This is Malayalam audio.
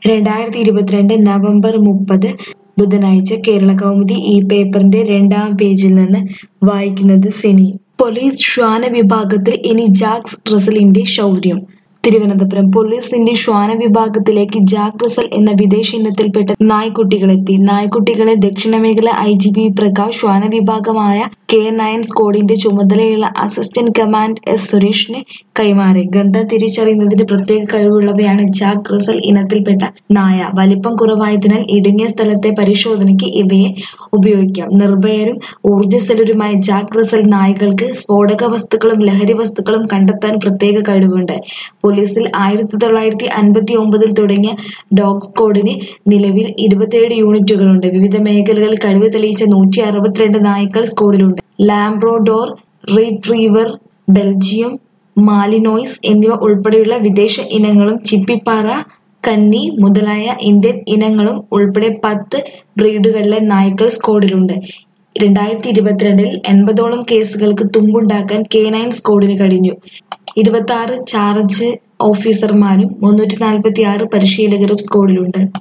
2022 നവംബർ 30 ബുധനാഴ്ച കേരള കൗമുദി ഈ പേപ്പറിന്റെ രണ്ടാം പേജിൽ നിന്ന് വായിക്കുന്നത് സിനി. പോലീസ് ശ്വാന വിഭാഗത്തിൽ ഇനി ജാക്ക് റസലിന്റെ ശൗര്യം. തിരുവനന്തപുരം പോലീസിന്റെ ശ്വാന വിഭാഗത്തിലേക്ക് ജാക്ക് റസൽ എന്ന വിദേശ ഇനത്തിൽപ്പെട്ട നായ്ക്കുട്ടികളെത്തി. നായ്ക്കുട്ടികളെ ദക്ഷിണമേഖല IGP പ്രകാശ് ശ്വാന വിഭാഗമായ K9 സ്ക്വാഡിന്റെ ചുമതലയുള്ള അസിസ്റ്റന്റ് കമാൻഡന്റ് S സുരേഷിന് കൈമാറി. ഗന്ധം തിരിച്ചറിയുന്നതിന് പ്രത്യേക കഴിവുള്ളവയാണ് ജാക്ക് റസൽ ഇനത്തിൽപ്പെട്ട നായ. വലിപ്പം കുറവായതിനാൽ ഇടുങ്ങിയ സ്ഥലത്തെ പരിശോധനയ്ക്ക് ഇവയെ ഉപയോഗിക്കാം. നിർഭയരും ഊർജ്ജസ്വലരുമായ ജാക്ക് റസൽ നായ്ക്കൾക്ക് സ്ഫോടക വസ്തുക്കളും ലഹരി വസ്തുക്കളും കണ്ടെത്താൻ പ്രത്യേക കഴിവുണ്ട്. പോലീസിൽ 1959 തുടങ്ങിയ ഡോഗ് സ്ക്വാഡിന് നിലവിൽ 27 യൂണിറ്റുകളുണ്ട്. വിവിധ മേഖലകളിൽ കഴിവ് തെളിയിച്ച 162 നായ്ക്കൾ സ്ക്വാഡിലുണ്ട്. ലാബ്രഡോർ റിട്രീവർ, ബെൽജിയം മാലിനോയ്സ് എന്നിവ ഉൾപ്പെടെയുള്ള വിദേശ ഇനങ്ങളും ചിപ്പിപ്പാറ കന്നി മുതലായ ഇന്ത്യൻ ഇനങ്ങളും ഉൾപ്പെടെ 10 ബ്രീഡുകളിലെ നായ്ക്കൾ സ്ക്വാഡിലുണ്ട്. 2022 80ഓളം കേസുകൾക്ക് തുമ്പുണ്ടാക്കാൻ K9 സ്ക്വാഡിന് കഴിഞ്ഞു. 26 ചാർജ് ഓഫീസർമാരും 346 പരിശീലകരും സ്ക്വാഡിലുണ്ട്.